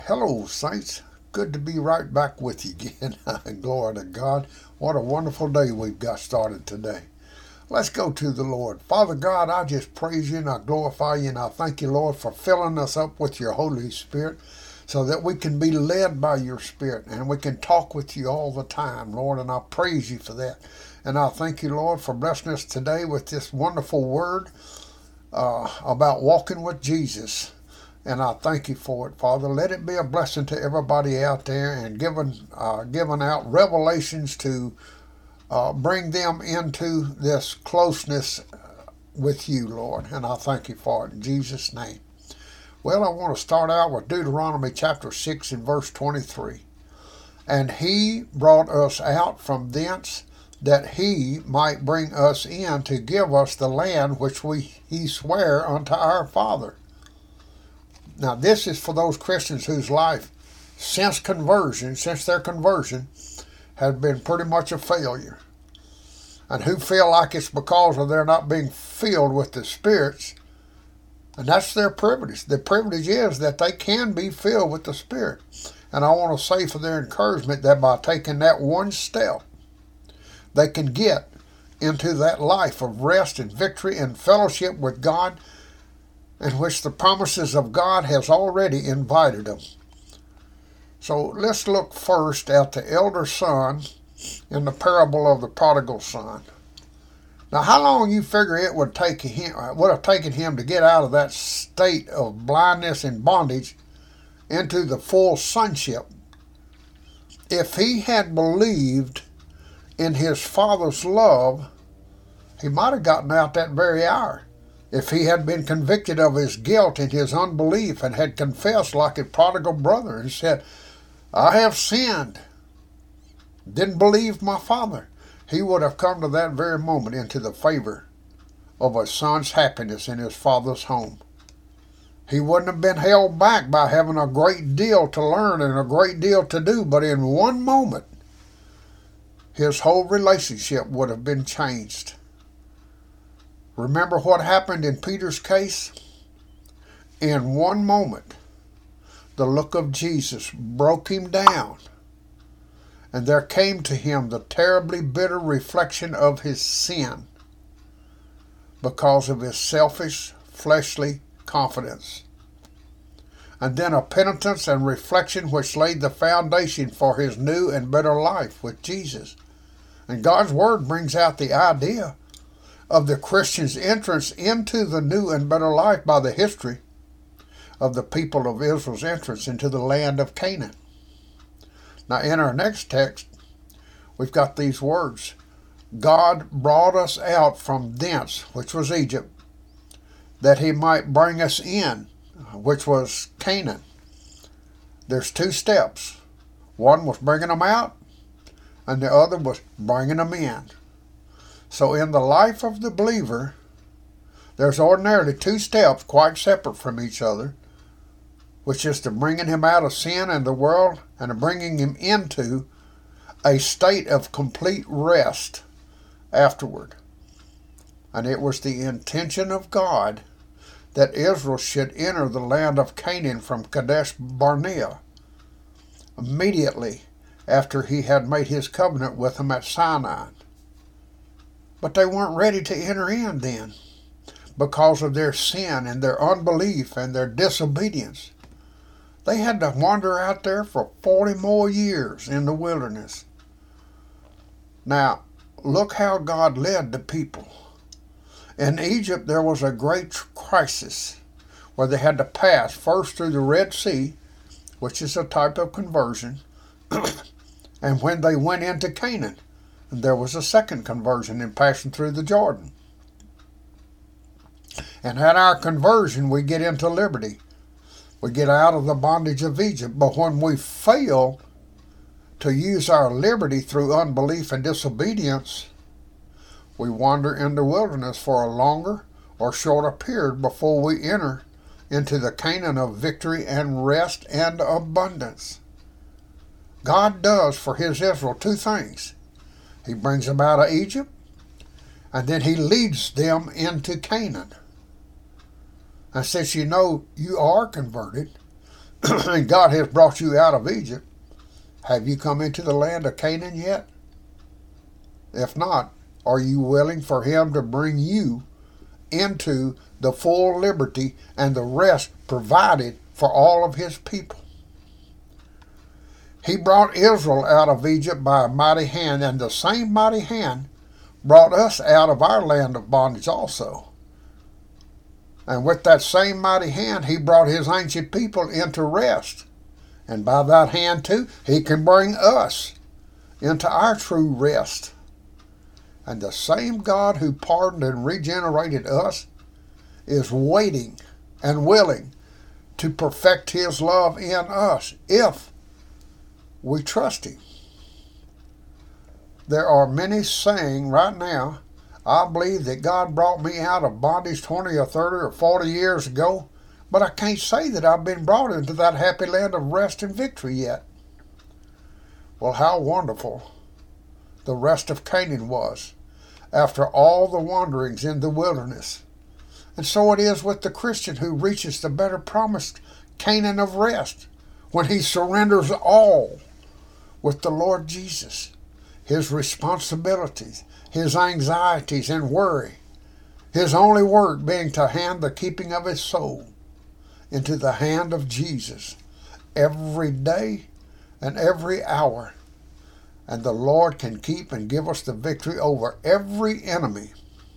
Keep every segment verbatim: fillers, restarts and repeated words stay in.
Hello, saints. Good to be right back with you again. Glory to God. What a wonderful day we've got started today. Let's go to the Lord. Father God, I just praise you and I glorify you and I thank you, Lord, for filling us up with your Holy Spirit so that we can be led by your Spirit and we can talk with you all the time, Lord, and I praise you for that. And I thank you, Lord, for blessing us today with this wonderful word uh, about walking with Jesus. And I thank you for it, Father. Let it be a blessing to everybody out there and giving, uh, giving out revelations to uh, bring them into this closeness with you, Lord. And I thank you for it in Jesus' name. Well, I want to start out with Deuteronomy chapter six and verse twenty-three. And he brought us out from thence that he might bring us in to give us the land which we he sware unto our father. Now, this is for those Christians whose life, since conversion, since their conversion, has been pretty much a failure. And who feel like it's because of their not being filled with the spirits. And that's their privilege. The privilege is that they can be filled with the Spirit. And I want to say for their encouragement that by taking that one step, they can get into that life of rest and victory and fellowship with God, in which the promises of God has already invited them. So let's look first at the elder son in the parable of the prodigal son. Now, how long you figure it would take him would have taken him to get out of that state of blindness and bondage into the full sonship? If he had believed in his father's love, he might have gotten out that very hour. If he had been convicted of his guilt and his unbelief and had confessed like a prodigal brother and said, I have sinned, didn't believe my father, he would have come to that very moment into the favor of a son's happiness in his father's home. He wouldn't have been held back by having a great deal to learn and a great deal to do, but in one moment, his whole relationship would have been changed. Remember what happened in Peter's case? In one moment, the look of Jesus broke him down, and there came to him the terribly bitter reflection of his sin because of his selfish, fleshly confidence. And then a penitence and reflection which laid the foundation for his new and better life with Jesus. And God's Word brings out the idea of the Christian's entrance into the new and better life by the history of the people of Israel's entrance into the land of Canaan. Now, in our next text, we've got these words. God brought us out from thence, which was Egypt, that he might bring us in, which was Canaan. There's two steps. One was bringing them out, and the other was bringing them in. So in the life of the believer, there's ordinarily two steps quite separate from each other, which is the bringing him out of sin and the world and bringing him into a state of complete rest afterward. And it was the intention of God that Israel should enter the land of Canaan from Kadesh Barnea immediately after he had made his covenant with them at Sinai. But they weren't ready to enter in then because of their sin and their unbelief and their disobedience. They had to wander out there for forty more years in the wilderness. Now, look how God led the people. In Egypt, there was a great crisis where they had to pass first through the Red Sea, which is a type of conversion, and when they went into Canaan, there was a second conversion in passing through the Jordan. And at our conversion, we get into liberty. We get out of the bondage of Egypt. But when we fail to use our liberty through unbelief and disobedience, we wander in the wilderness for a longer or shorter period before we enter into the Canaan of victory and rest and abundance. God does for his Israel two things. He brings them out of Egypt, and then he leads them into Canaan. And since you know you are converted, and God has brought you out of Egypt, have you come into the land of Canaan yet? If not, are you willing for him to bring you into the full liberty and the rest provided for all of his people? He brought Israel out of Egypt by a mighty hand, and the same mighty hand brought us out of our land of bondage also. And with that same mighty hand, he brought his ancient people into rest. And by that hand, too, he can bring us into our true rest. And the same God who pardoned and regenerated us is waiting and willing to perfect his love in us if we trust him. There are many saying right now, I believe that God brought me out of bondage twenty or thirty or forty years ago, but I can't say that I've been brought into that happy land of rest and victory yet. Well, how wonderful the rest of Canaan was after all the wanderings in the wilderness. And so it is with the Christian who reaches the better promised Canaan of rest when he surrenders all with the Lord Jesus, his responsibilities, his anxieties and worry, his only work being to hand the keeping of his soul into the hand of Jesus every day and every hour. And the Lord can keep and give us the victory over every enemy.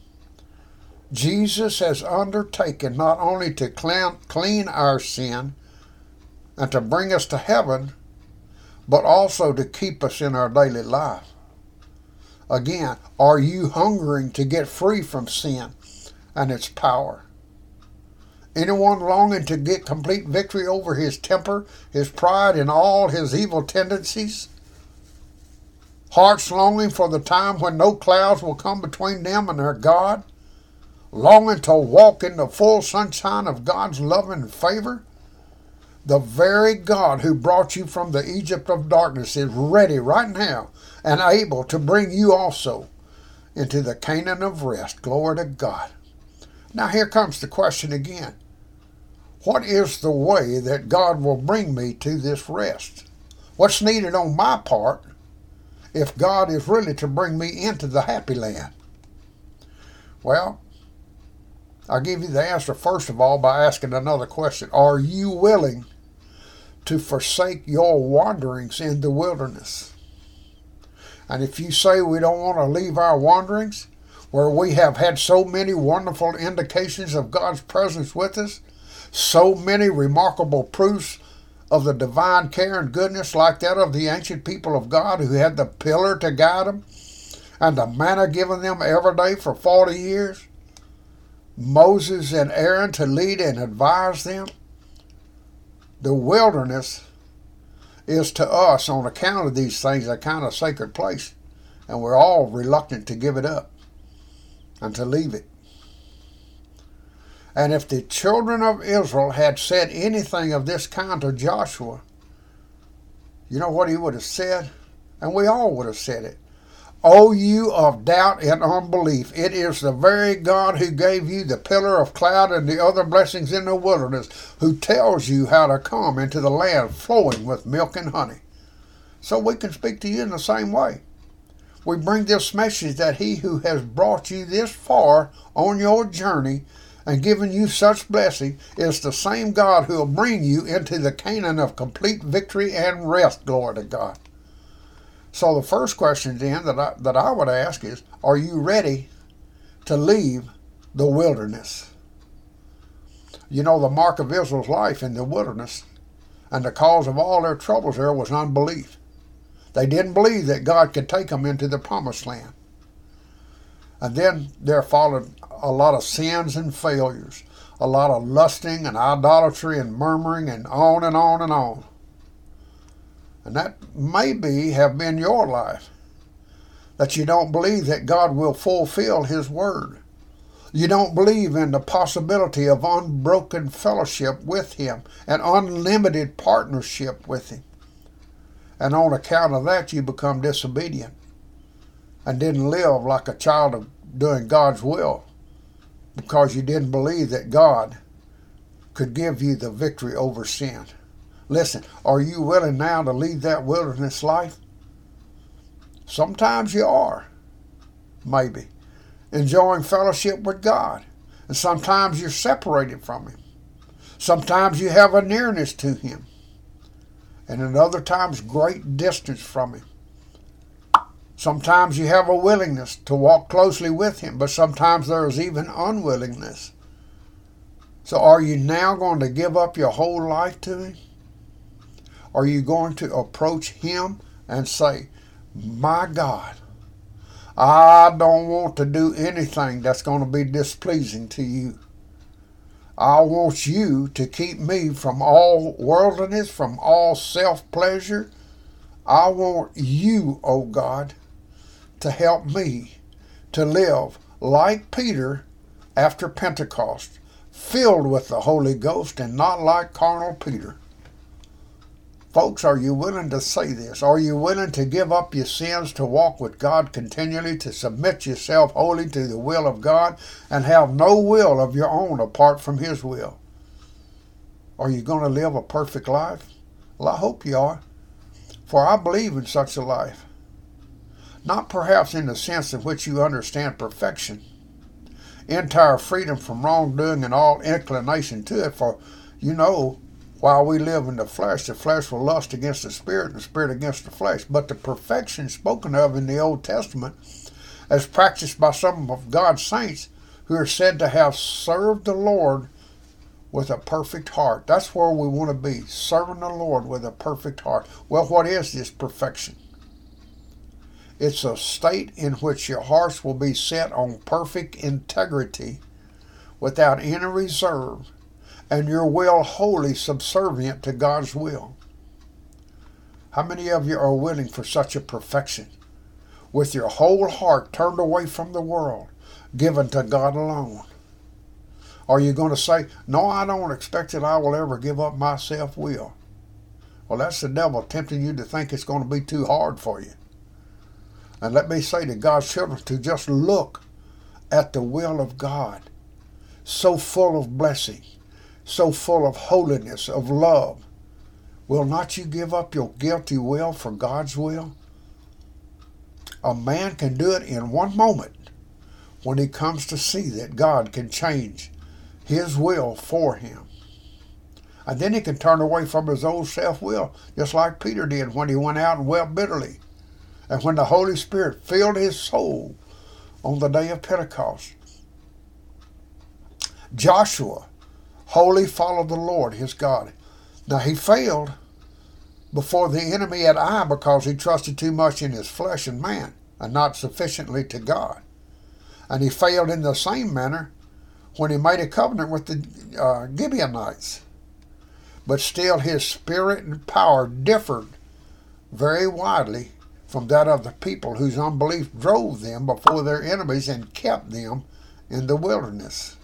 Jesus has undertaken not only to clean our sin and to bring us to heaven, but also to keep us in our daily life. Again, are you hungering to get free from sin and its power? Anyone longing to get complete victory over his temper, his pride, and all his evil tendencies? Hearts longing for the time when no clouds will come between them and their God? Longing to walk in the full sunshine of God's love and favor? The very God who brought you from the Egypt of darkness is ready right now and able to bring you also into the Canaan of rest. Glory to God. Now here comes the question again. What is the way that God will bring me to this rest? What's needed on my part if God is really to bring me into the happy land? Well, I'll give you the answer first of all by asking another question. Are you willing to forsake your wanderings in the wilderness? And if you say we don't want to leave our wanderings, where we have had so many wonderful indications of God's presence with us, so many remarkable proofs of the divine care and goodness like that of the ancient people of God who had the pillar to guide them and the manna given them every day for forty years, Moses and Aaron to lead and advise them. The wilderness is to us, on account of these things, a kind of sacred place, and we're all reluctant to give it up and to leave it. And if the children of Israel had said anything of this kind to Joshua, you know what he would have said? And we all would have said it. O you of doubt and unbelief, it is the very God who gave you the pillar of cloud and the other blessings in the wilderness, who tells you how to come into the land flowing with milk and honey. So we can speak to you in the same way. We bring this message that he who has brought you this far on your journey and given you such blessing is the same God who will bring you into the Canaan of complete victory and rest. Glory to God. So the first question then that I, that I would ask is, are you ready to leave the wilderness? You know, the mark of Israel's life in the wilderness and the cause of all their troubles there was unbelief. They didn't believe that God could take them into the promised land. And then there followed a lot of sins and failures, a lot of lusting and idolatry and murmuring and on and on and on. And that maybe have been your life, that you don't believe that God will fulfill his word. You don't believe in the possibility of unbroken fellowship with him and unlimited partnership with him. And on account of that, you become disobedient and didn't live like a child of doing God's will because you didn't believe that God could give you the victory over sin. Listen, are you willing now to leave that wilderness life? Sometimes you are, maybe, enjoying fellowship with God. And sometimes you're separated from Him. Sometimes you have a nearness to Him. And at other times, great distance from Him. Sometimes you have a willingness to walk closely with Him, but sometimes there is even unwillingness. So are you now going to give up your whole life to Him? Are you going to approach Him and say, my God, I don't want to do anything that's going to be displeasing to you. I want you to keep me from all worldliness, from all self-pleasure. I want you, oh God, to help me to live like Peter after Pentecost, filled with the Holy Ghost and not like carnal Peter. Folks, are you willing to say this? Are you willing to give up your sins, to walk with God continually, to submit yourself wholly to the will of God, and have no will of your own apart from His will? Are you going to live a perfect life? Well, I hope you are, for I believe in such a life. Not perhaps in the sense in which you understand perfection, entire freedom from wrongdoing and all inclination to it, for you know, while we live in the flesh, the flesh will lust against the spirit and the spirit against the flesh. But the perfection spoken of in the Old Testament, as practiced by some of God's saints who are said to have served the Lord with a perfect heart. That's where we want to be, serving the Lord with a perfect heart. Well, what is this perfection? It's a state in which your hearts will be set on perfect integrity without any reserve, and your will wholly subservient to God's will. How many of you are willing for such a perfection, with your whole heart turned away from the world, given to God alone? Are you going to say, no, I don't expect that I will ever give up my self-will? Well, that's the devil tempting you to think it's going to be too hard for you. And let me say to God's children to just look at the will of God, so full of blessing, so full of holiness, of love. Will not you give up your guilty will for God's will? A man can do it in one moment when he comes to see that God can change His will for him. And then he can turn away from his old self-will, just like Peter did when he went out and wept bitterly. And when the Holy Spirit filled his soul on the day of Pentecost. Joshua wholly followed the Lord his God. Now he failed before the enemy at Ai because he trusted too much in his flesh and man and not sufficiently to God. And he failed in the same manner when he made a covenant with the uh, Gibeonites. But still his spirit and power differed very widely from that of the people whose unbelief drove them before their enemies and kept them in the wilderness.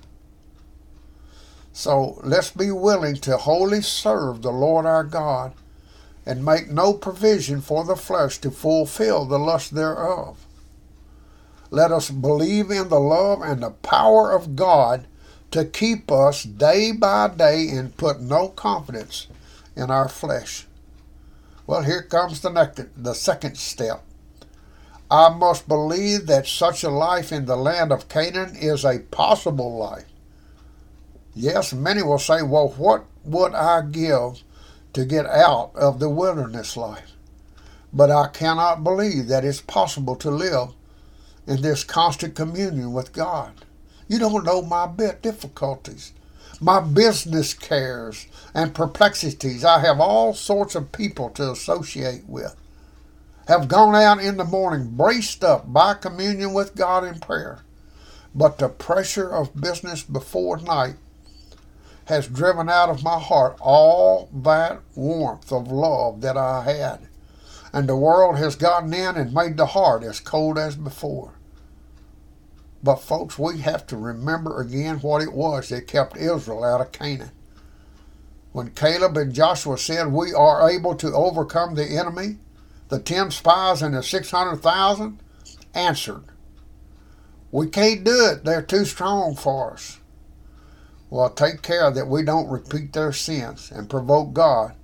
So let's be willing to wholly serve the Lord our God and make no provision for the flesh to fulfill the lust thereof. Let us believe in the love and the power of God to keep us day by day and put no confidence in our flesh. Well, here comes the next, the second step. I must believe that such a life in the land of Canaan is a possible life. Yes, many will say, well, what would I give to get out of the wilderness life? But I cannot believe that it's possible to live in this constant communion with God. You don't know my bit difficulties, my business cares and perplexities. I have all sorts of people to associate with. Have gone out in the morning braced up by communion with God in prayer. But the pressure of business before night has driven out of my heart all that warmth of love that I had. And the world has gotten in and made the heart as cold as before. But folks, we have to remember again what it was that kept Israel out of Canaan. When Caleb and Joshua said, we are able to overcome the enemy, the ten spies and the six hundred thousand answered, we can't do it. They're too strong for us. Well, take care that we don't repeat their sins and provoke God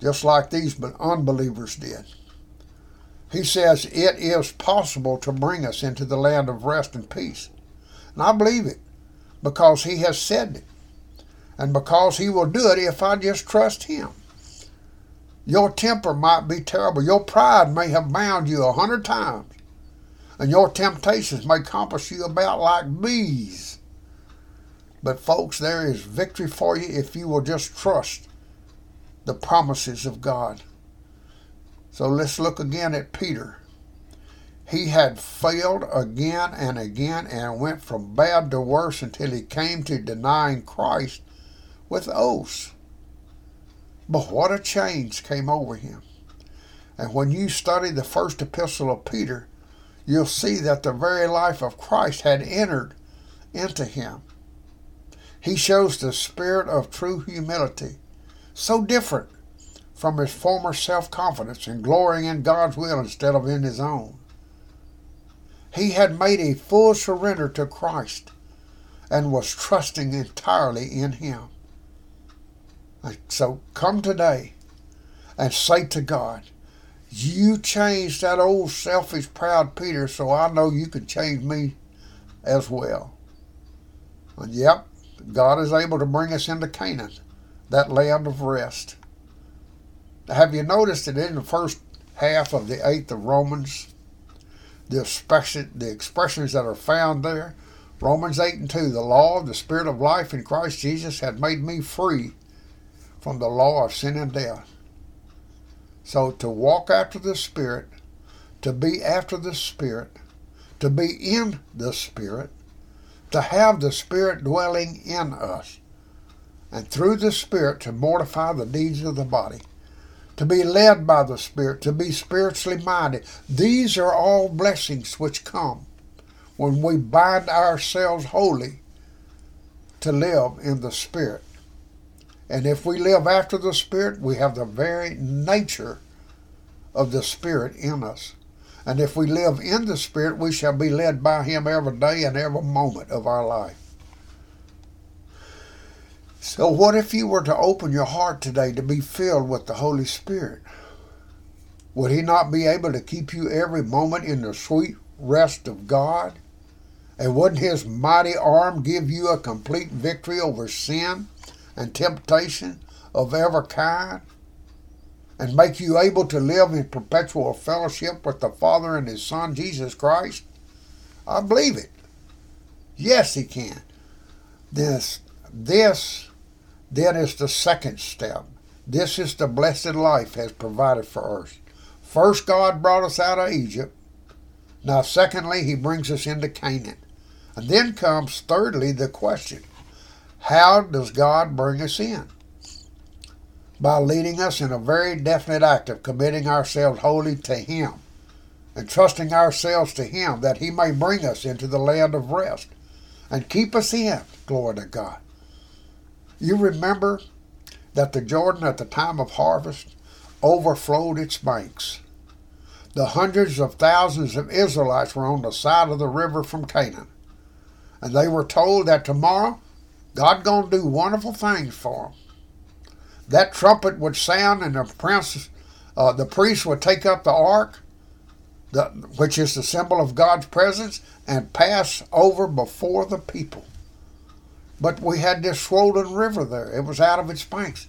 just like these unbelievers did. He says it is possible to bring us into the land of rest and peace. And I believe it because he has said it. And because he will do it if I just trust him. Your temper might be terrible. Your pride may have bound you a hundred times. And your temptations may compass you about like bees. But folks, there is victory for you if you will just trust the promises of God. So let's look again at Peter. He had failed again and again and went from bad to worse until he came to denying Christ with oaths. But what a change came over him. And when you study the first epistle of Peter, you'll see that the very life of Christ had entered into him. He shows the spirit of true humility, so different from his former self-confidence and glorying in God's will instead of in his own. He had made a full surrender to Christ and was trusting entirely in him. So come today and say to God, you changed that old selfish, proud Peter, so I know you can change me as well. And yep, God is able to bring us into Canaan, that land of rest. Have you noticed that in the first half of the eighth of Romans, the, expression, the expressions that are found there, Romans eight and two, the law of the Spirit of life in Christ Jesus had made me free from the law of sin and death. So to walk after the Spirit, to be after the Spirit, to be in the Spirit, to have the Spirit dwelling in us, and through the Spirit to mortify the deeds of the body, to be led by the Spirit, to be spiritually minded. These are all blessings which come when we bind ourselves wholly to live in the Spirit. And if we live after the Spirit, we have the very nature of the Spirit in us. And if we live in the Spirit, we shall be led by him every day and every moment of our life. So what if you were to open your heart today to be filled with the Holy Spirit? Would he not be able to keep you every moment in the sweet rest of God? And wouldn't his mighty arm give you a complete victory over sin and temptation of every kind, and make you able to live in perpetual fellowship with the Father and his Son, Jesus Christ? I believe it. Yes, he can. This, this, then is the second step. This is the blessed life has provided for us. First, God brought us out of Egypt. Now, secondly, he brings us into Canaan. And then comes, thirdly, the question, how does God bring us in? By leading us in a very definite act of committing ourselves wholly to him and trusting ourselves to him that he may bring us into the land of rest and keep us in. Glory to God. You remember that the Jordan at the time of harvest overflowed its banks. The hundreds of thousands of Israelites were on the side of the river from Canaan. And they were told that tomorrow God's going to do wonderful things for them. That trumpet would sound and the prince, uh, the priest would take up the ark, the, which is the symbol of God's presence, and pass over before the people. But we had this swollen river there. It was out of its banks.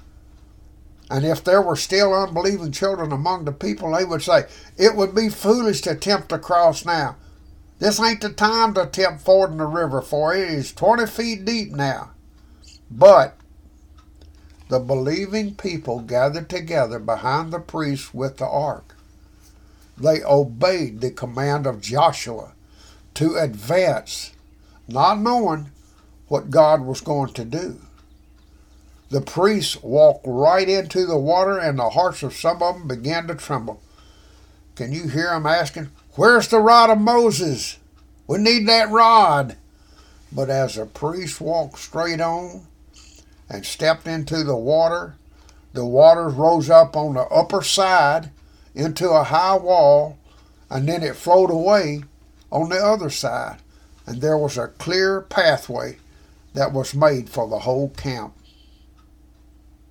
And if there were still unbelieving children among the people, they would say, it would be foolish to attempt to cross now. This ain't the time to attempt fording the river, for it is twenty feet deep now. But the believing people gathered together behind the priest with the ark. They obeyed the command of Joshua to advance, not knowing what God was going to do. The priests walked right into the water, and the hearts of some of them began to tremble. Can you hear them asking, where's the rod of Moses? We need that rod. But as the priest walked straight on and stepped into the water, the water rose up on the upper side into a high wall, and then it flowed away on the other side. And there was a clear pathway that was made for the whole camp.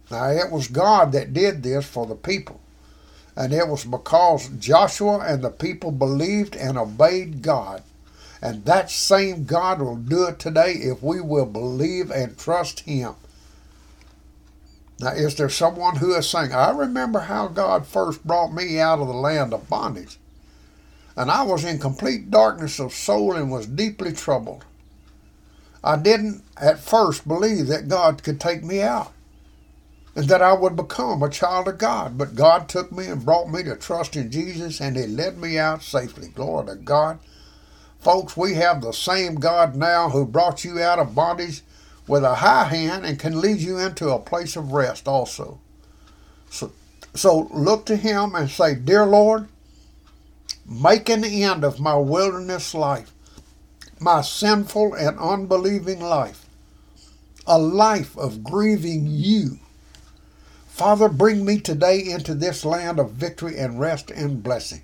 Now, it was God that did this for the people. And it was because Joshua and the people believed and obeyed God. And that same God will do it today if we will believe and trust Him. Now, is there someone who is saying, I remember how God first brought me out of the land of bondage, and I was in complete darkness of soul and was deeply troubled. I didn't at first believe that God could take me out and that I would become a child of God, but God took me and brought me to trust in Jesus, and He led me out safely. Glory to God. Folks, we have the same God now who brought you out of bondage with a high hand and can lead you into a place of rest also. So, so look to Him and say, Dear Lord, make an end of my wilderness life, my sinful and unbelieving life, a life of grieving You. Father, bring me today into this land of victory and rest and blessing.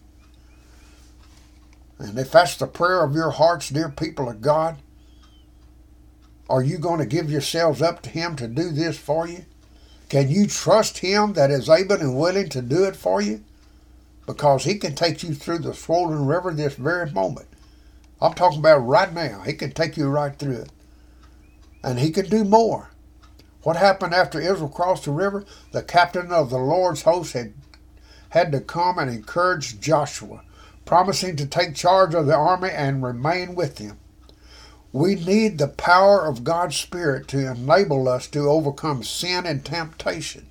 And if that's the prayer of your hearts, dear people of God, are you going to give yourselves up to Him to do this for you? Can you trust Him that is able and willing to do it for you? Because He can take you through the swollen river this very moment. I'm talking about right now. He can take you right through it. And He can do more. What happened after Israel crossed the river? The captain of the Lord's host had, had to come and encourage Joshua, promising to take charge of the army and remain with them. We need the power of God's Spirit to enable us to overcome sin and temptation.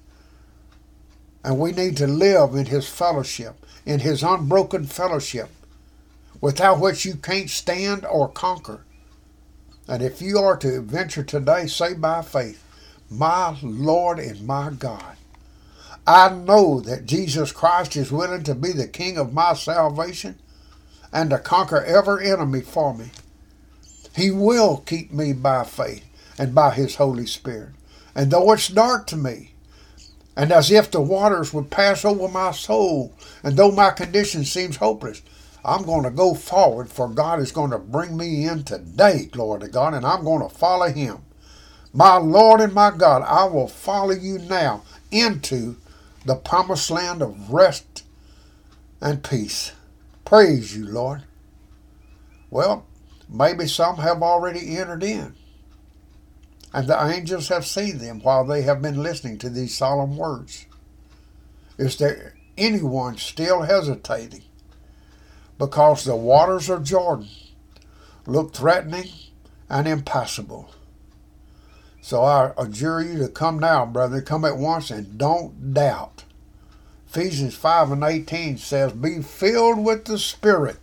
And we need to live in His fellowship, in His unbroken fellowship, without which you can't stand or conquer. And if you are to venture today, say by faith, my Lord and my God, I know that Jesus Christ is willing to be the King of my salvation and to conquer every enemy for me. He will keep me by faith and by His Holy Spirit. And though it's dark to me, and as if the waters would pass over my soul, and though my condition seems hopeless, I'm going to go forward, for God is going to bring me in today, glory to God, and I'm going to follow Him. My Lord and my God, I will follow You now into the promised land of rest and peace. Praise You, Lord. Well, maybe some have already entered in, and the angels have seen them while they have been listening to these solemn words. Is there anyone still hesitating? Because the waters of Jordan look threatening and impassable. So I adjure you to come now, brother. Come at once and don't doubt. Ephesians five and eighteen says, be filled with the Spirit.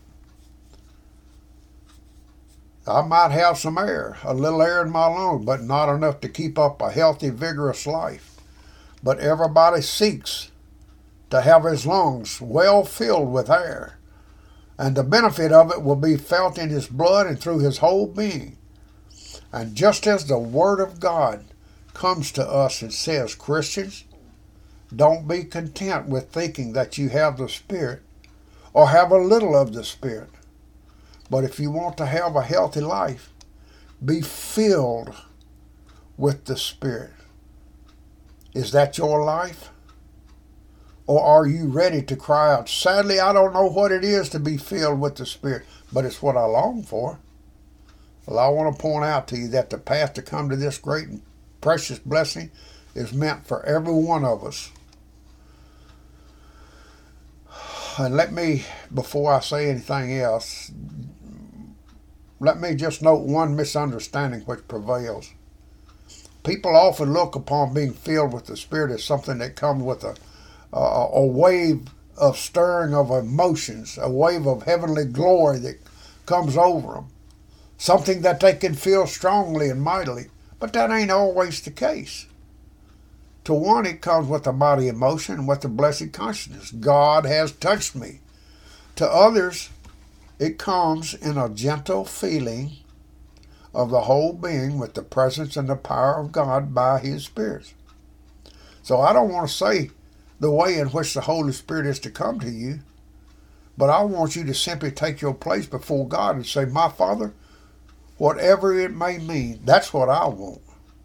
I might have some air, a little air in my lungs, but not enough to keep up a healthy, vigorous life. But everybody seeks to have his lungs well filled with air, and the benefit of it will be felt in his blood and through his whole being. And just as the Word of God comes to us and says, Christians, don't be content with thinking that you have the Spirit or have a little of the Spirit. But if you want to have a healthy life, be filled with the Spirit. Is that your life? Or are you ready to cry out? Sadly, I don't know what it is to be filled with the Spirit, but it's what I long for. Well, I want to point out to you that the path to come to this great and precious blessing is meant for every one of us. And let me, before I say anything else, let me just note one misunderstanding which prevails. People often look upon being filled with the Spirit as something that comes with a, a, a wave of stirring of emotions, a wave of heavenly glory that comes over them, something that they can feel strongly and mightily. But that ain't always the case. To one, it comes with a mighty emotion and with a blessed consciousness. God has touched me. To others, it comes in a gentle feeling of the whole being with the presence and the power of God by His Spirit. So I don't want to say the way in which the Holy Spirit is to come to you, but I want you to simply take your place before God and say, my Father, whatever it may mean, that's what I want.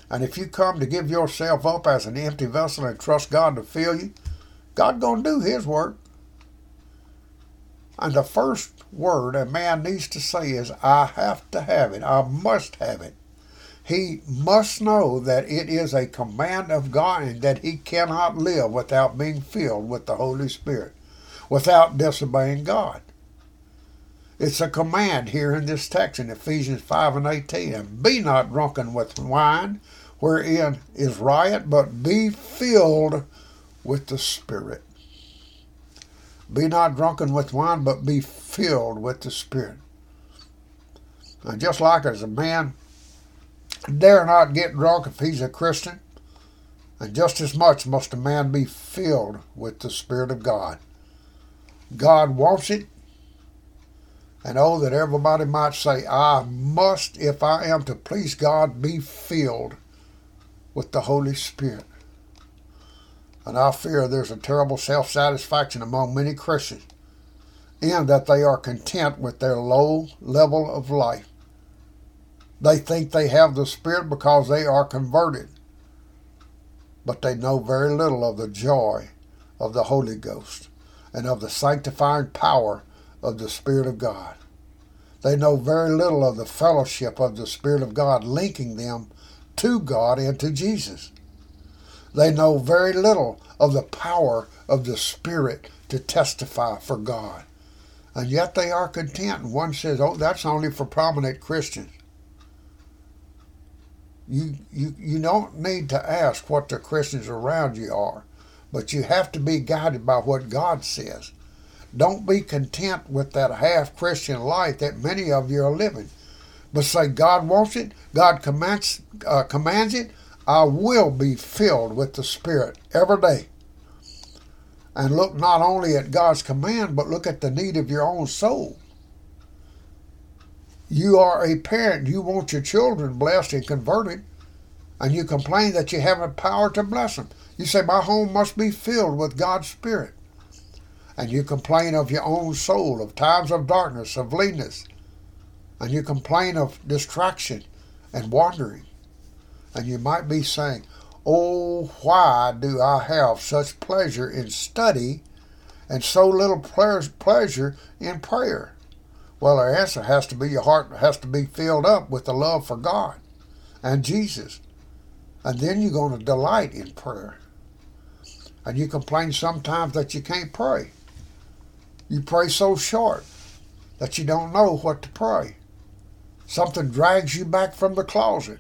And if you come to give yourself up as an empty vessel and trust God to fill you, God's going to do his work. And the first word a man needs to say is, I have to have it. I must have it. He must know that it is a command of God and that he cannot live without being filled with the Holy Spirit, without disobeying God. It's a command here in this text in Ephesians five and eighteen. And be not drunken with wine, wherein is riot, but be filled with the Spirit. Be not drunken with wine, but be filled with the Spirit. And just like as a man dare not get drunk if he's a Christian, and just as much must a man be filled with the Spirit of God. God wants it, and oh, that everybody might say, I must, if I am to please God, be filled with the Holy Spirit. And I fear there's a terrible self-satisfaction among many Christians in that they are content with their low level of life. They think they have the Spirit because they are converted, but they know very little of the joy of the Holy Ghost and of the sanctifying power of the Spirit of God. They know very little of the fellowship of the Spirit of God linking them to God and to Jesus. They know very little of the power of the Spirit to testify for God. And yet they are content. And one says, oh, that's only for prominent Christians. You, you, you don't need to ask what the Christians around you are, but you have to be guided by what God says. Don't be content with that half-Christian life that many of you are living, but say, God wants it, God commands, uh, commands it, I will be filled with the Spirit every day. And look not only at God's command, but look at the need of your own soul. You are a parent. You want your children blessed and converted, and you complain that you haven't power to bless them. You say, my home must be filled with God's Spirit. And you complain of your own soul, of times of darkness, of leanness. And you complain of distraction and wandering. And you might be saying, oh, why do I have such pleasure in study and so little pleasure in prayer? Well, our answer has to be your heart has to be filled up with the love for God and Jesus. And then you're going to delight in prayer. And you complain sometimes that you can't pray. You pray so short that you don't know what to pray. Something drags you back from the closet.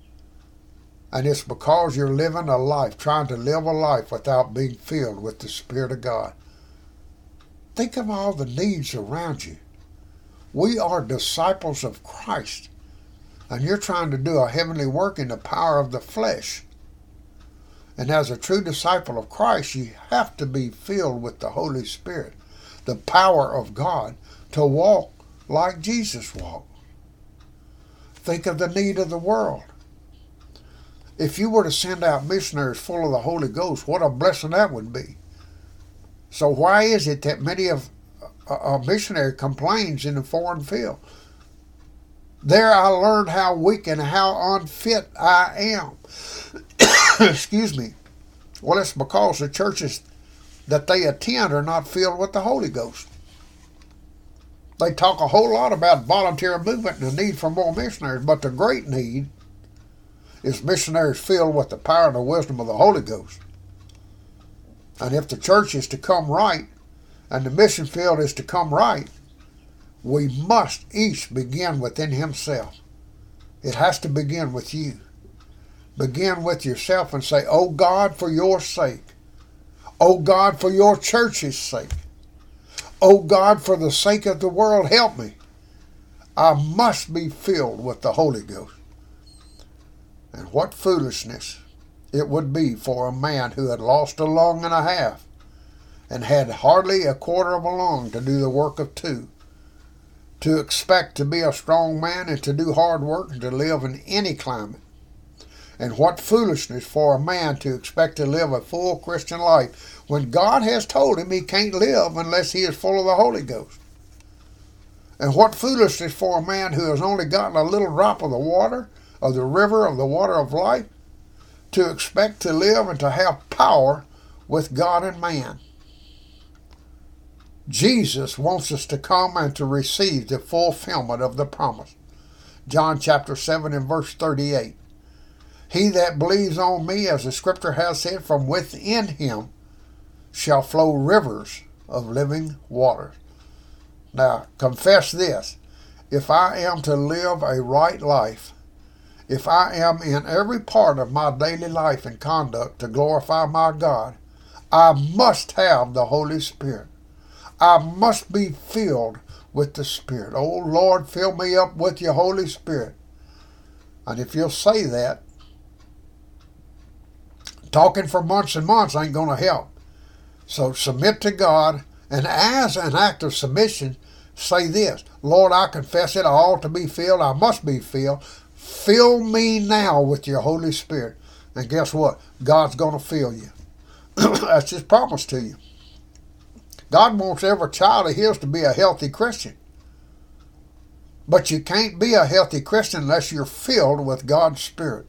And it's because you're living a life, trying to live a life without being filled with the Spirit of God. Think of all the needs around you. We are disciples of Christ, and you're trying to do a heavenly work in the power of the flesh. And as a true disciple of Christ, you have to be filled with the Holy Spirit, the power of God, to walk like Jesus walked. Think of the need of the world. If you were to send out missionaries full of the Holy Ghost, what a blessing that would be. So why is it that many of a, a missionary complains in the foreign field? There I learned how weak and how unfit I am. Excuse me. Well, it's because the churches that they attend are not filled with the Holy Ghost. They talk a whole lot about volunteer movement and the need for more missionaries, but the great need is missionaries filled with the power and the wisdom of the Holy Ghost. And if the church is to come right, and the mission field is to come right, we must each begin within himself. It has to begin with you. Begin with yourself and say, oh God, for your sake. Oh God, for your church's sake. Oh God, for the sake of the world, help me. I must be filled with the Holy Ghost. And what foolishness it would be for a man who had lost a lung and a half and had hardly a quarter of a lung to do the work of two, to expect to be a strong man and to do hard work and to live in any climate. And what foolishness for a man to expect to live a full Christian life when God has told him he can't live unless he is full of the Holy Ghost. And what foolishness for a man who has only gotten a little drop of the water, of the river of the water of life, to expect to live and to have power with God and man. Jesus wants us to come and to receive the fulfillment of the promise. John chapter seven and verse thirty-eight. He that believes on me, as the scripture has said, from within him shall flow rivers of living water. Now, confess this. If I am to live a right life, if I am in every part of my daily life and conduct to glorify my God, I must have the Holy Spirit. I must be filled with the Spirit. Oh, Lord, fill me up with your Holy Spirit. And if you'll say that, talking for months and months ain't going to help. So submit to God, and as an act of submission, say this: Lord, I confess it. I ought to be filled. I must be filled. Fill me now with your Holy Spirit. And guess what? God's going to fill you. That's his promise to you. God wants every child of his to be a healthy Christian. But you can't be a healthy Christian unless you're filled with God's Spirit.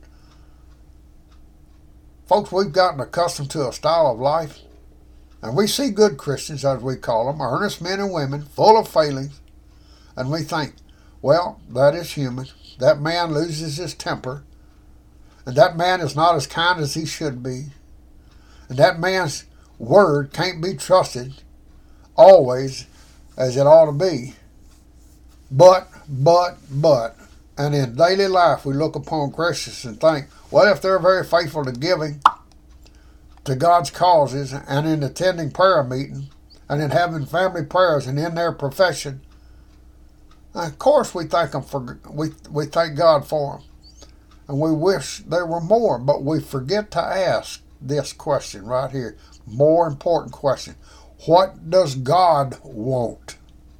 Folks, we've gotten accustomed to a style of life, and we see good Christians, as we call them, earnest men and women, full of failings, and we think, well, that is human. That man loses his temper, and that man is not as kind as he should be, and that man's word can't be trusted always as it ought to be. But, but, but, and in daily life we look upon Christians and think, well, if they're very faithful to giving to God's causes and in attending prayer meeting and in having family prayers and in their profession, of course we thank them for we we thank God for them, and we wish there were more. But we forget to ask this question right here, more important question: what does God want?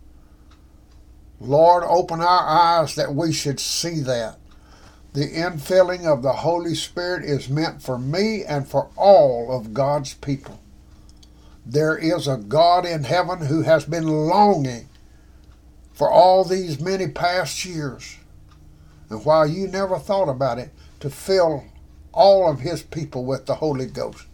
Lord, open our eyes that we should see that. The infilling of the Holy Spirit is meant for me and for all of God's people. There is a God in heaven who has been longing for all these many past years, and while you never thought about it, to fill all of his people with the Holy Ghost.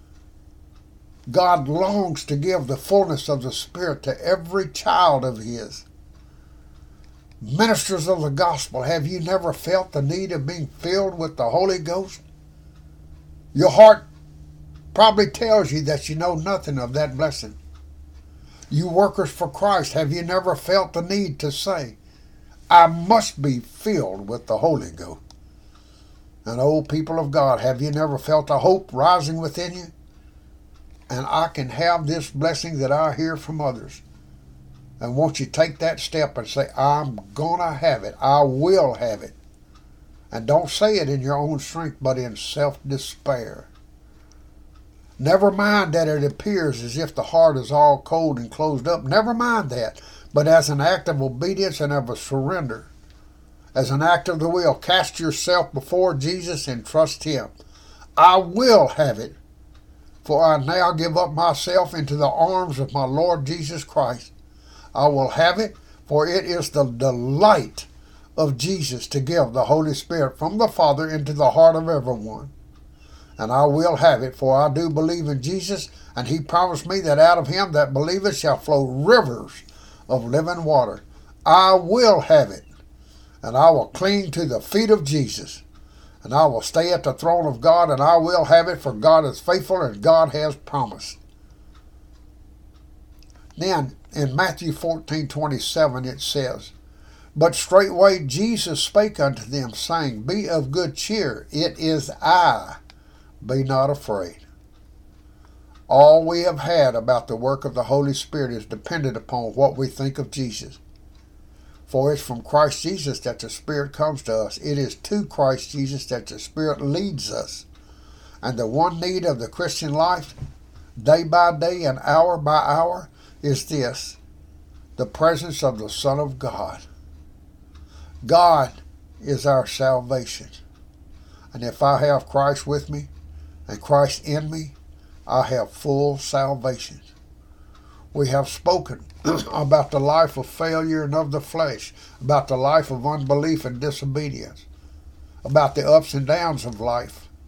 God longs to give the fullness of the Spirit to every child of his. Ministers of the gospel, have you never felt the need of being filled with the Holy Ghost? Your heart probably tells you that you know nothing of that blessing. You workers for Christ, have you never felt the need to say, I must be filled with the Holy Ghost? And oh, people of God, have you never felt a hope rising within you? And I can have this blessing that I hear from others. And won't you take that step and say, I'm going to have it. I will have it. And don't say it in your own strength, but in self-despair. Never mind that it appears as if the heart is all cold and closed up. Never mind that. But as an act of obedience and of a surrender, as an act of the will, cast yourself before Jesus and trust him. I will have it. For I now give up myself into the arms of my Lord Jesus Christ. I will have it, for it is the delight of Jesus to give the Holy Spirit from the Father into the heart of everyone. And I will have it, for I do believe in Jesus, and he promised me that out of him that believeth shall flow rivers of living water. I will have it, and I will cling to the feet of Jesus, and I will stay at the throne of God, and I will have it, for God is faithful, and God has promised. Then, in Matthew fourteen twenty-seven, it says, But straightway Jesus spake unto them, saying, Be of good cheer, it is I, be not afraid. All we have had about the work of the Holy Spirit is dependent upon what we think of Jesus. For it's from Christ Jesus that the Spirit comes to us. It is to Christ Jesus that the Spirit leads us. And the one need of the Christian life, day by day and hour by hour, is this: the presence of the Son of God. God is our salvation. And if I have Christ with me and Christ in me, I have full salvation. We have spoken about the life of failure and of the flesh, about the life of unbelief and disobedience, about the ups and downs of life,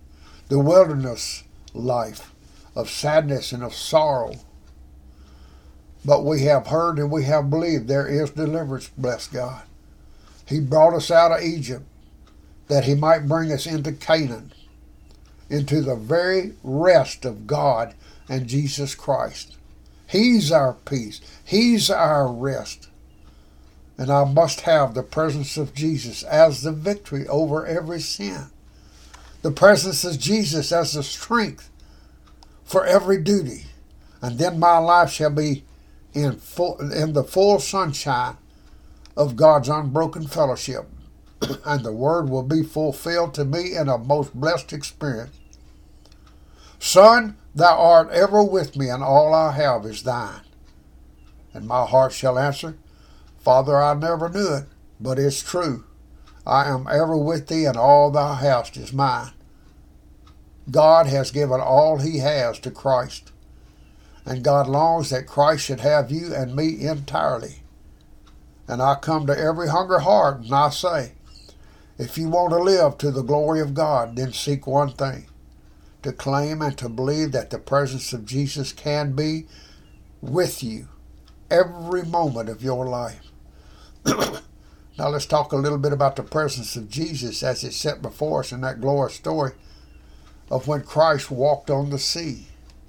the wilderness life of sadness and of sorrow. But we have heard and we have believed there is deliverance, bless God. He brought us out of Egypt that he might bring us into Canaan, into the very rest of God and Jesus Christ. He's our peace. He's our rest. And I must have the presence of Jesus as the victory over every sin. The presence of Jesus as the strength for every duty. And then my life shall be in full, in the full sunshine of God's unbroken fellowship. And the word will be fulfilled to me in a most blessed experience. Son, thou art ever with me, and all I have is thine. And my heart shall answer, Father, I never knew it, but it's true. I am ever with thee, and all thou hast is mine. God has given all he has to Christ, and God longs that Christ should have you and me entirely. And I come to every hungry heart, and I say, if you want to live to the glory of God, then seek one thing, to claim and to believe that the presence of Jesus can be with you every moment of your life. Now let's talk a little bit about the presence of Jesus as it's set before us in that glorious story of when Christ walked on the sea.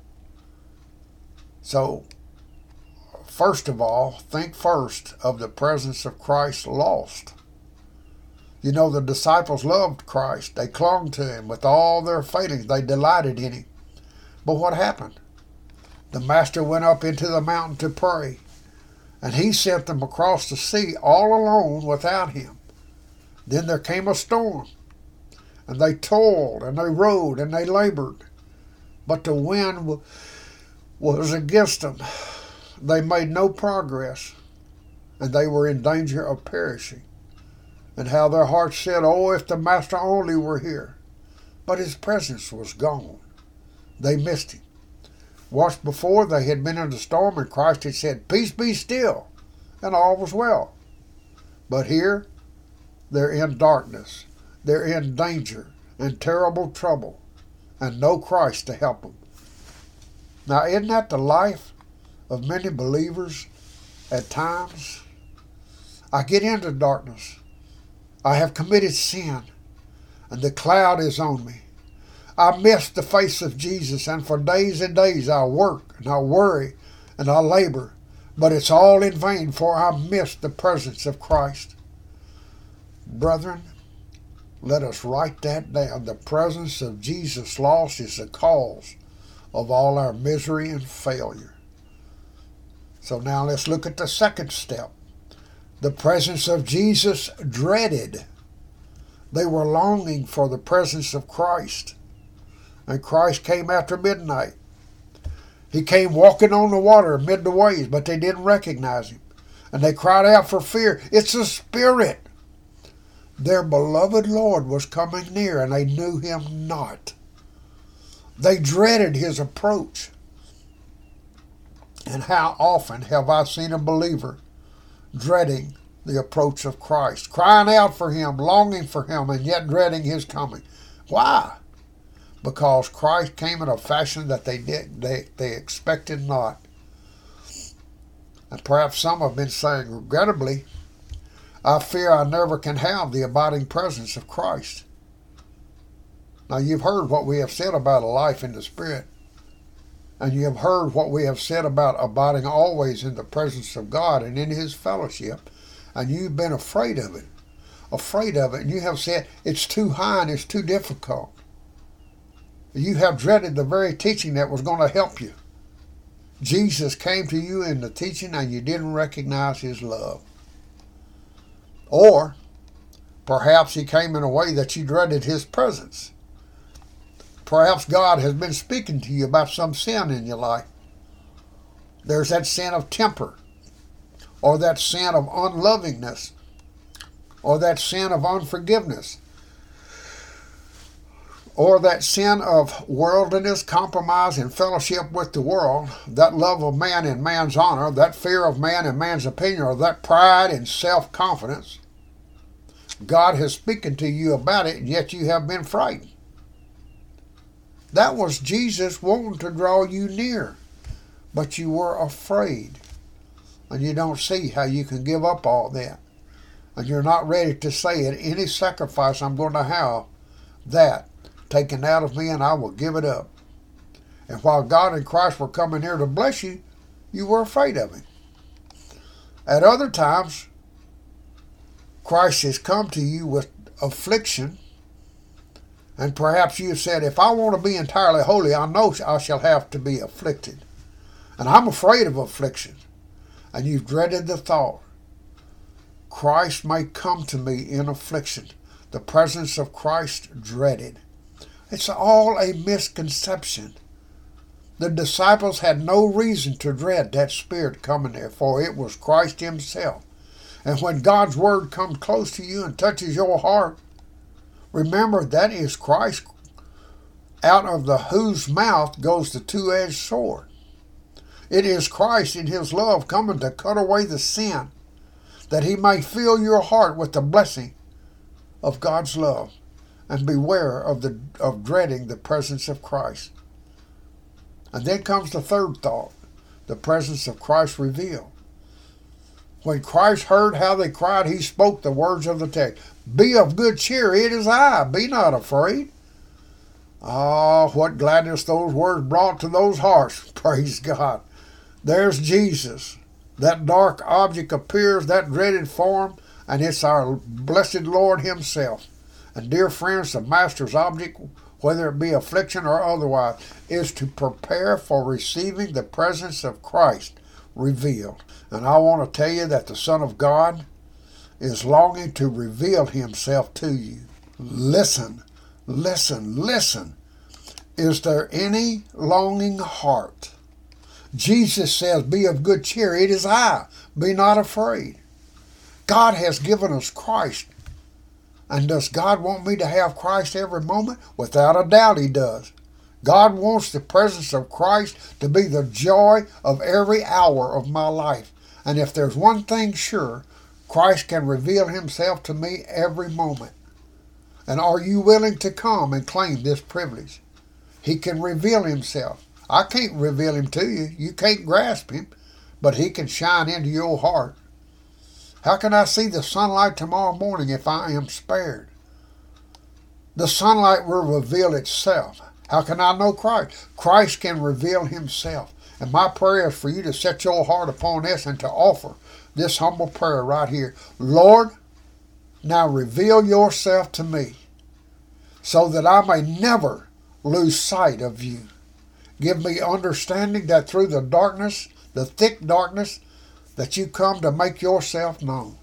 So, first of all, think first of the presence of Christ lost. You know, the disciples loved Christ. They clung to him with all their failings. They delighted in him. But what happened? The master went up into the mountain to pray, and he sent them across the sea all alone without him. Then there came a storm, and they toiled, and they rowed, and they labored. But the wind was against them. They made no progress, and they were in danger of perishing. And how their hearts said, oh, if the master only were here. But his presence was gone. They missed him. Once before they had been in the storm, and Christ had said, peace be still, and all was well. But here, they're in darkness. They're in danger and terrible trouble, and no Christ to help them. Now, isn't that the life of many believers at times? I get into darkness. I have committed sin, and the cloud is on me. I miss the face of Jesus, and for days and days I work, and I worry, and I labor, but it's all in vain, for I miss the presence of Christ. Brethren, let us write that down. The presence of Jesus lost is the cause of all our misery and failure. So now let's look at the second step. The presence of Jesus dreaded. They were longing for the presence of Christ. And Christ came after midnight. He came walking on the water amid the waves, but they didn't recognize him. And they cried out for fear. It's a spirit. Their beloved Lord was coming near, and they knew him not. They dreaded his approach. And how often have I seen a believer dreading the approach of Christ, crying out for him, longing for him, and yet dreading his coming? Why? Because Christ came in a fashion that they did they, they expected not. And perhaps some have been saying, regrettably, I fear I never can have the abiding presence of Christ. Now, you've heard what we have said about a life in the Spirit. And you have heard what we have said about abiding always in the presence of God and in his fellowship. And you've been afraid of it. Afraid of it. And you have said, it's too high and it's too difficult. You have dreaded the very teaching that was going to help you. Jesus came to you in the teaching and you didn't recognize his love. Or perhaps he came in a way that you dreaded his presence. Perhaps God has been speaking to you about some sin in your life. There's that sin of temper, or that sin of unlovingness, or that sin of unforgiveness, or that sin of worldliness, compromise, and fellowship with the world, that love of man and man's honor, that fear of man and man's opinion, or that pride and self-confidence. God has spoken to you about it, and yet you have been frightened. That was Jesus wanting to draw you near, but you were afraid. And you don't see how you can give up all that. And you're not ready to say at any sacrifice I'm going to have that taken out of me, and I will give it up. And while God and Christ were coming here to bless you, you were afraid of him. At other times, Christ has come to you with affliction, and perhaps you have said, if I want to be entirely holy, I know I shall have to be afflicted. And I'm afraid of affliction. And you've dreaded the thought, Christ may come to me in affliction. The presence of Christ dreaded. It's all a misconception. The disciples had no reason to dread that spirit coming there, for it was Christ himself. And when God's word comes close to you and touches your heart, remember that is Christ, out of the whose mouth goes the two-edged sword. It is Christ in his love coming to cut away the sin, that he may fill your heart with the blessing of God's love. And beware of the of dreading the presence of Christ. And then comes the third thought, the presence of Christ revealed. When Christ heard how they cried, he spoke the words of the text. Be of good cheer, it is I, be not afraid. Ah, oh, what gladness those words brought to those hearts. Praise God. There's Jesus. That dark object appears, that dreaded form, and it's our blessed Lord himself. And dear friends, the Master's object, whether it be affliction or otherwise, is to prepare for receiving the presence of Christ revealed. And I want to tell you that the Son of God is longing to reveal himself to you. Listen, listen, listen. Is there any longing heart? Jesus says, be of good cheer. It is I. Be not afraid. God has given us Christ. And does God want me to have Christ every moment? Without a doubt he does. God wants the presence of Christ to be the joy of every hour of my life. And if there's one thing sure, Christ can reveal himself to me every moment. And are you willing to come and claim this privilege? He can reveal himself. I can't reveal him to you. You can't grasp him, but he can shine into your heart. How can I see the sunlight tomorrow morning if I am spared? The sunlight will reveal itself. How can I know Christ? Christ can reveal himself. And my prayer is for you to set your heart upon this and to offer this humble prayer right here. Lord, now reveal yourself to me so that I may never lose sight of you. Give me understanding that through the darkness, the thick darkness, that you come to make yourself known.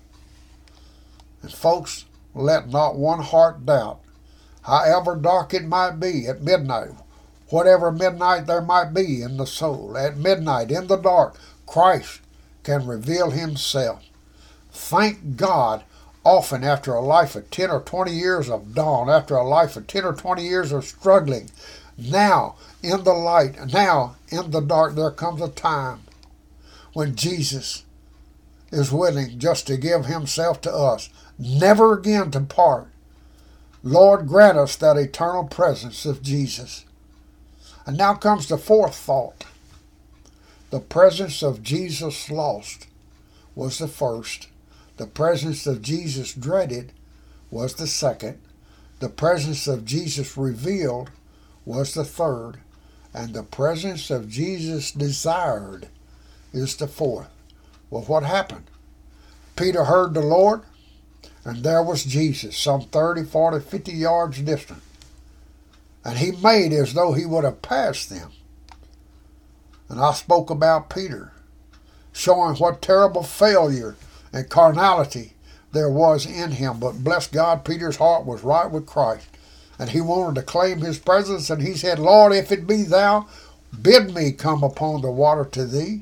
And folks, let not one heart doubt, however dark it might be at midnight, whatever midnight there might be in the soul, at midnight in the dark, Christ can reveal himself. Thank God, often after a life of ten or twenty years of dawn, after a life of ten or twenty years of struggling, now in the light, now in the dark, there comes a time when Jesus is willing just to give himself to us, never again to part. Lord, grant us that eternal presence of Jesus. And now comes the fourth thought. The presence of Jesus lost was the first. The presence of Jesus dreaded was the second. The presence of Jesus revealed was the third. And the presence of Jesus desired is the fourth. Well, what happened? Peter heard the Lord, and there was Jesus, some thirty, forty, fifty yards distant. And he made as though he would have passed them. And I spoke about Peter, showing what terrible failure and carnality there was in him. But bless God, Peter's heart was right with Christ. And he wanted to claim his presence, and he said, Lord, if it be thou, bid me come upon the water to thee.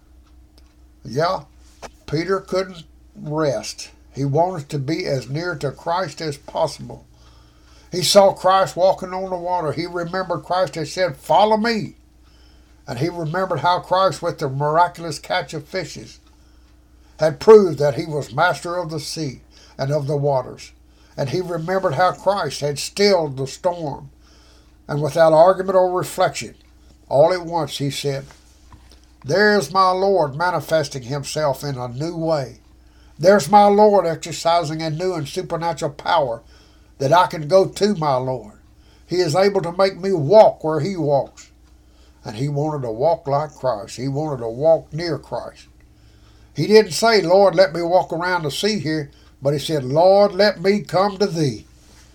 Yeah, Peter couldn't rest. He wanted to be as near to Christ as possible. He saw Christ walking on the water. He remembered Christ had said, follow me. And he remembered how Christ, with the miraculous catch of fishes, had proved that he was master of the sea and of the waters. And he remembered how Christ had stilled the storm And without argument or reflection, all at once he said, there's my Lord manifesting himself in a new way. There's my Lord exercising a new and supernatural power that I can go to my Lord. He is able to make me walk where he walks. And he wanted to walk like Christ. He wanted to walk near Christ. He didn't say, Lord, let me walk around the sea here, but he said, Lord, let me come to thee.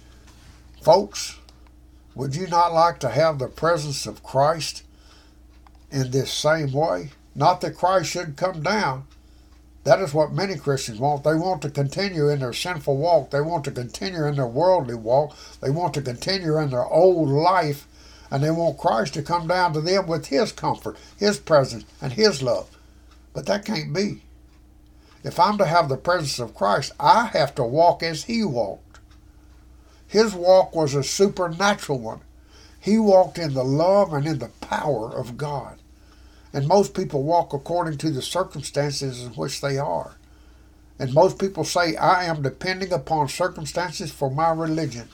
Folks, would you not like to have the presence of Christ in this same way? Not that Christ should come down. That is what many Christians want. They want to continue in their sinful walk. They want to continue in their worldly walk. They want to continue in their old life. And they want Christ to come down to them with his comfort, his presence, and his love. But that can't be. If I'm to have the presence of Christ, I have to walk as he walked. His walk was a supernatural one. He walked in the love and in the power of God. And most people walk according to the circumstances in which they are. And most people say, I am depending upon circumstances for my religion.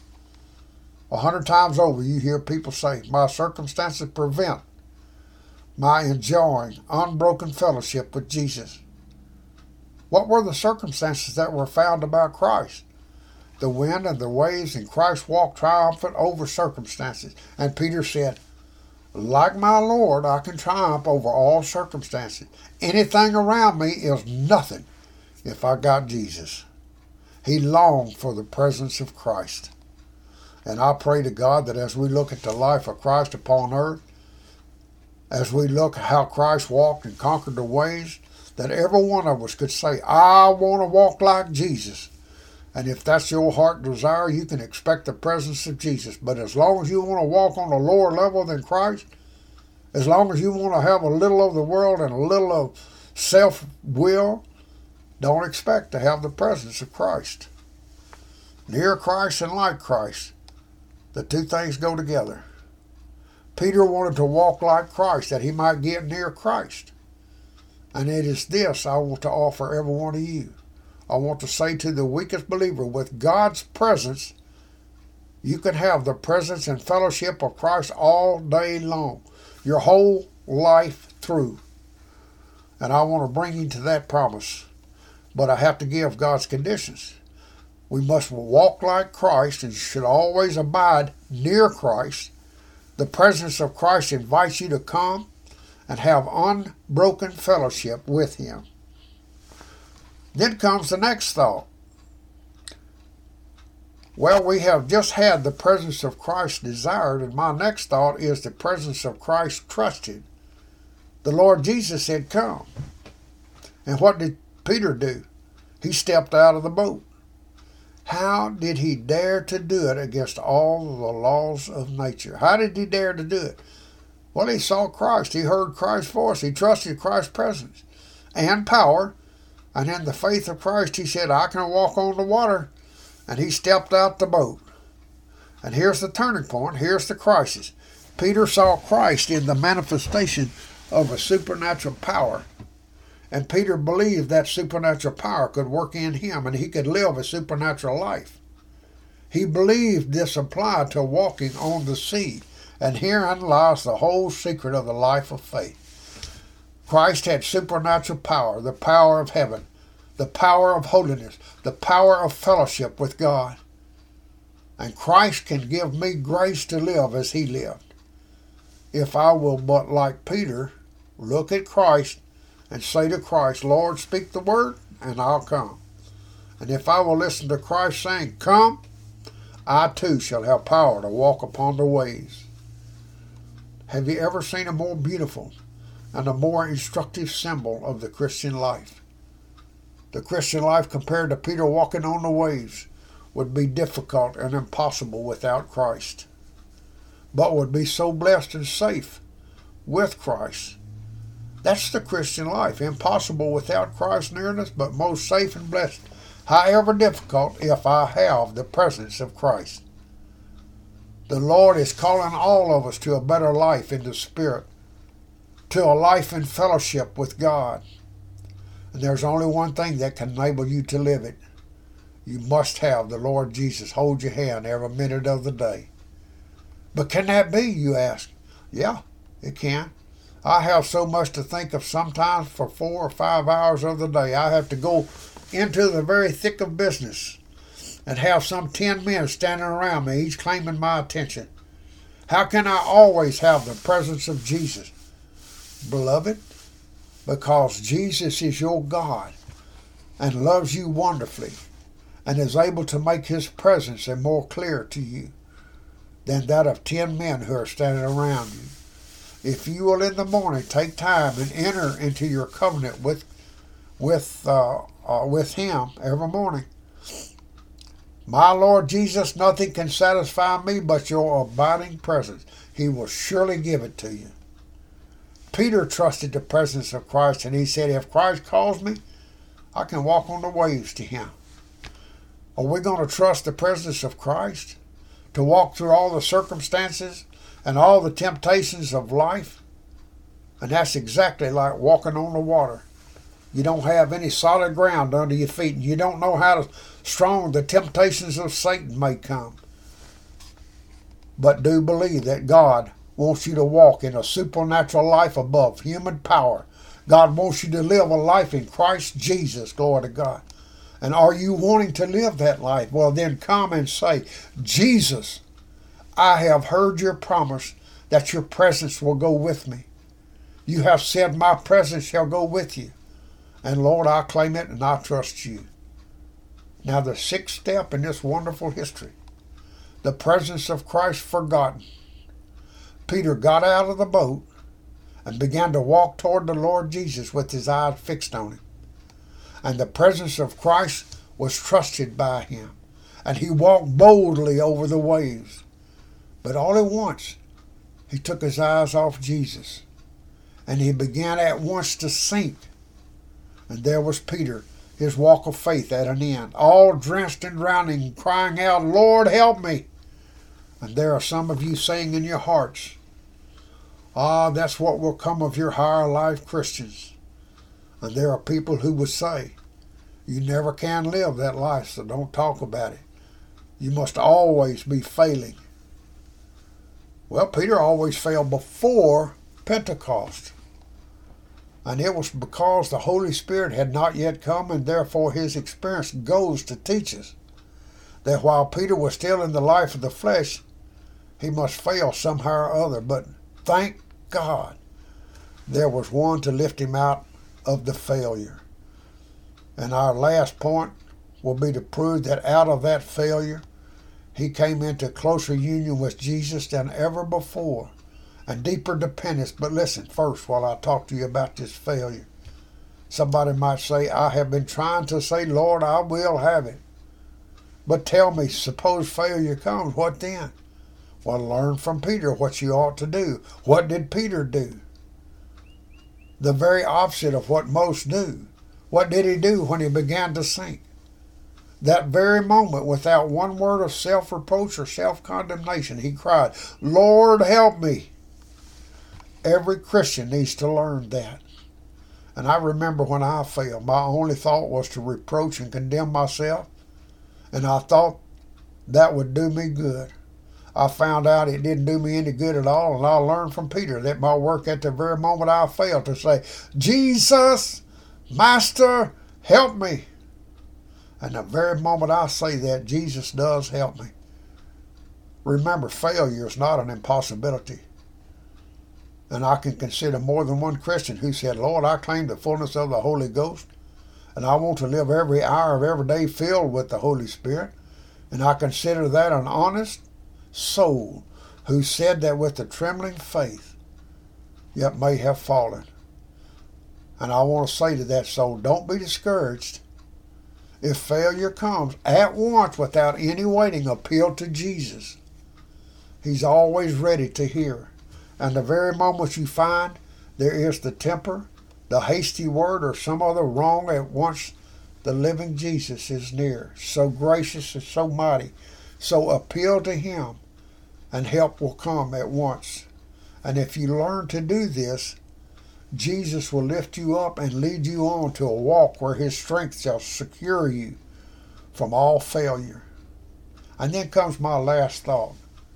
A hundred times over you hear people say, my circumstances prevent my enjoying unbroken fellowship with Jesus. What were the circumstances that were found about Christ? The wind and the waves, and Christ walked triumphant over circumstances. And Peter said, like my Lord, I can triumph over all circumstances. Anything around me is nothing if I got Jesus. He longed for the presence of Christ. And I pray to God that as we look at the life of Christ upon earth, as we look at how Christ walked and conquered the ways, that every one of us could say, I want to walk like Jesus. And if that's your heart desire, you can expect the presence of Jesus. But as long as you want to walk on a lower level than Christ, as long as you want to have a little of the world and a little of self-will, don't expect to have the presence of Christ. Near Christ and like Christ, the two things go together. Peter wanted to walk like Christ, that he might get near Christ. And it is this I want to offer every one of you. I want to say to the weakest believer, with God's presence, you can have the presence and fellowship of Christ all day long, your whole life through. And I want to bring you to that promise. But I have to give God's conditions. We must walk like Christ and should always abide near Christ. The presence of Christ invites you to come and have unbroken fellowship with him. Then comes the next thought. Well, we have just had the presence of Christ desired, and my next thought is the presence of Christ trusted. The Lord Jesus said, come. And what did Peter do? He stepped out of the boat. How did he dare to do it against all the laws of nature? How did he dare to do it? Well, he saw Christ. He heard Christ's voice. He trusted Christ's presence and power. And in the faith of Christ, he said, I can walk on the water. And he stepped out the boat. And here's the turning point. Here's the crisis. Peter saw Christ in the manifestation of a supernatural power. And Peter believed that supernatural power could work in him and he could live a supernatural life. He believed this applied to walking on the sea. And herein lies the whole secret of the life of faith. Christ had supernatural power, the power of heaven, the power of holiness, the power of fellowship with God. And Christ can give me grace to live as he lived. If I will but, like Peter, look at Christ and say to Christ, Lord, speak the word, and I'll come. And if I will listen to Christ saying, come, I too shall have power to walk upon the waves. Have you ever seen a more beautiful and a more instructive symbol of the Christian life? The Christian life compared to Peter walking on the waves would be difficult and impossible without Christ, but would be so blessed and safe with Christ. That's the Christian life. Impossible without Christ's nearness, but most safe and blessed, however difficult, if I have the presence of Christ. The Lord is calling all of us to a better life in the Spirit, to a life in fellowship with God. And there's only one thing that can enable you to live it. You must have the Lord Jesus hold your hand every minute of the day. But can that be, you ask? Yeah, it can. I have so much to think of sometimes for four or five hours of the day. I have to go into the very thick of business and have some ten men standing around me, each claiming my attention. How can I always have the presence of Jesus? Beloved, because Jesus is your God and loves you wonderfully and is able to make his presence more clear to you than that of ten men who are standing around you. If you will in the morning take time and enter into your covenant with with uh, uh, with him every morning. My Lord Jesus, nothing can satisfy me but your abiding presence. He will surely give it to you. Peter trusted the presence of Christ, and he said, if Christ calls me, I can walk on the waves to him. Are we going to trust the presence of Christ to walk through all the circumstances and all the temptations of life? And that's exactly like walking on the water. You don't have any solid ground under your feet, and you don't know how strong the temptations of Satan may come. But do believe that God wants you to walk in a supernatural life above human power. God wants you to live a life in Christ Jesus, glory to God. And are you wanting to live that life? Well, then come and say, Jesus, I have heard your promise that your presence will go with me. You have said my presence shall go with you. And Lord, I claim it and I trust you. Now the sixth step in this wonderful history, the presence of Christ forgotten. Peter got out of the boat and began to walk toward the Lord Jesus with his eyes fixed on him. And the presence of Christ was trusted by him. And he walked boldly over the waves. But all at once, he took his eyes off Jesus. And he began at once to sink. And there was Peter, his walk of faith at an end, all drenched and drowning, crying out, Lord, help me. And there are some of you saying in your hearts, ah, that's what will come of your higher life Christians. And there are people who would say, you never can live that life, so don't talk about it. You must always be failing. Well, Peter always failed before Pentecost. And it was because the Holy Spirit had not yet come, and therefore his experience goes to teach us that while Peter was still in the life of the flesh, he must fail somehow or other. But thank God there was one to lift him out of the failure. And our last point will be to prove that out of that failure, he came into closer union with Jesus than ever before, and deeper dependence. But listen first while I talk to you about this failure. Somebody might say, I have been trying to say, Lord, I will have it. But tell me, suppose failure comes, what then? Well, learn from Peter what you ought to do. What did Peter do? The very opposite of what most do. What did he do when he began to sink? That very moment, without one word of self-reproach or self-condemnation, he cried, Lord, help me. Every Christian needs to learn that. And I remember when I failed, my only thought was to reproach and condemn myself. And I thought that would do me good. I found out it didn't do me any good at all, and I learned from Peter that my work at the very moment I failed to say, Jesus, Master, help me. And the very moment I say that, Jesus does help me. Remember, failure is not an impossibility. And I can consider more than one Christian who said, Lord, I claim the fullness of the Holy Ghost, and I want to live every hour of every day filled with the Holy Spirit. And I consider that an honest soul who said that with a trembling faith, yet may have fallen. And I want to say to that soul, don't be discouraged. If failure comes, at once, without any waiting, appeal to Jesus. He's always ready to hear. And the very moment you find there is the temper, the hasty word, or some other wrong, at once the living Jesus is near, so gracious and so mighty. So appeal to him, and help will come at once. And if you learn to do this, Jesus will lift you up and lead you on to a walk where his strength shall secure you from all failure. And then comes my last thought.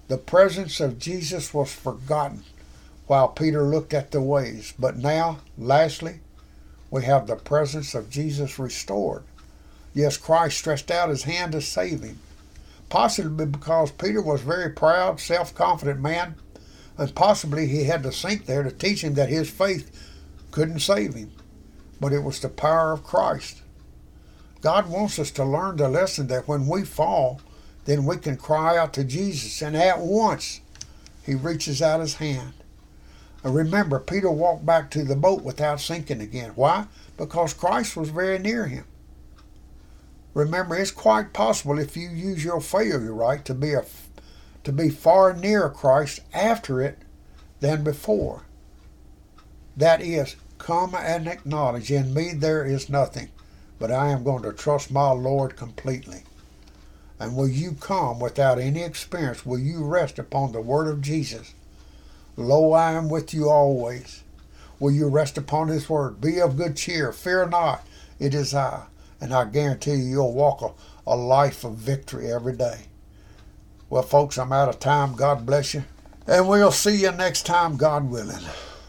The presence of Jesus was forgotten while Peter looked at the waves. But now, lastly, we have the presence of Jesus restored. Yes, Christ stretched out his hand to save him. Possibly because Peter was a very proud, self-confident man, and possibly he had to sink there to teach him that his faith couldn't save him. But it was the power of Christ. God wants us to learn the lesson that when we fall, then we can cry out to Jesus, and at once he reaches out his hand. And remember, Peter walked back to the boat without sinking again. Why? Because Christ was very near him. Remember, it's quite possible if you use your failure right to be a, to be far nearer Christ after it than before. That is, come and acknowledge, in me there is nothing, but I am going to trust my Lord completely. And will you come without any experience? Will you rest upon the word of Jesus? Lo, I am with you always. Will you rest upon his word? Be of good cheer. Fear not. It is I. And I guarantee you, you'll walk a, a life of victory every day. Well, folks, I'm out of time. God bless you. And we'll see you next time, God willing.